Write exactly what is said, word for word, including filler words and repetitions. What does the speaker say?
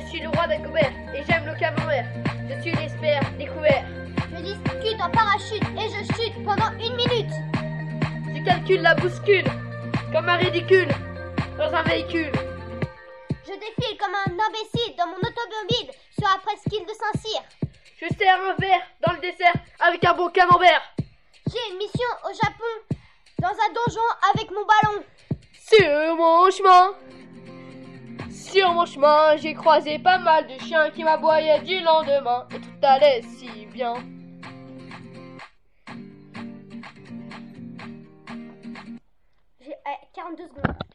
suis le roi d'Agobert et j'aime le camembert. Je suis l'espère découvert. Je discute en parachute et je chute pendant une minute. Je calcule la bouscule comme un ridicule dans un véhicule. Je défile comme un imbécile dans mon automobile sur la presqu'île de Saint-Cyr. Je sers un verre dans le dessert avec un bon camembert. J'ai une mission au Japon dans un donjon avec mon ballon. Sur mon chemin, sur mon chemin, j'ai croisé pas mal de chiens qui m'aboyaient du lendemain et tout allait si bien. J'ai euh, quarante-deux secondes.